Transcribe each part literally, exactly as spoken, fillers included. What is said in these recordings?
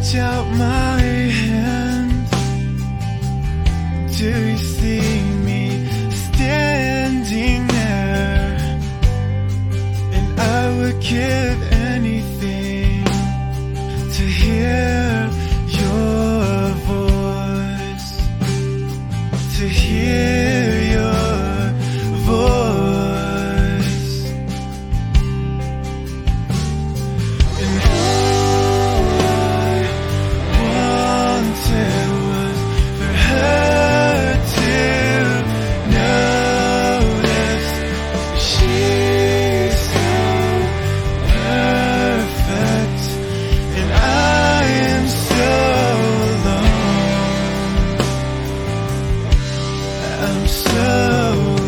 reach out my hand, do you see me standing there? And I would give anything to hear your voice, to hear your voice. And all I wanted was for her to notice she's so perfect, and I am so alone. I'm so alone.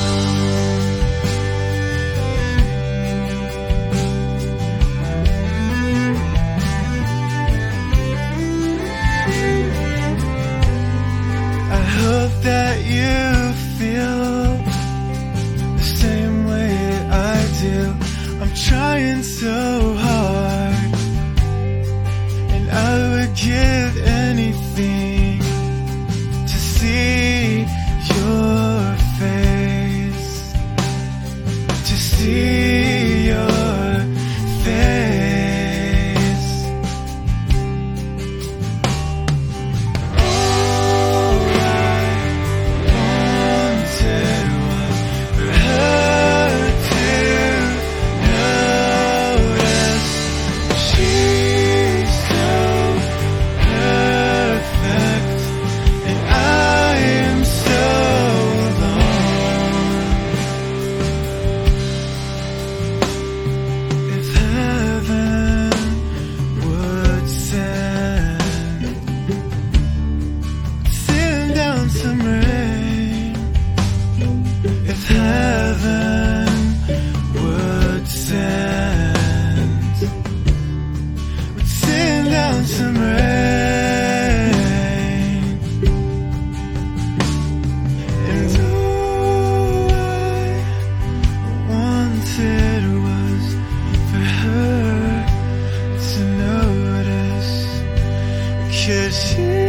I hope that you feel the same way that I do. I'm trying so hard, and I would give anything to see your face, to see your face. All I wanted was for her to notice she's so perfect, and I am so alone. If heaven would send, send down some rain, if heaven would send, would send down some rain, and all I wanted was for her to notice, 'cause you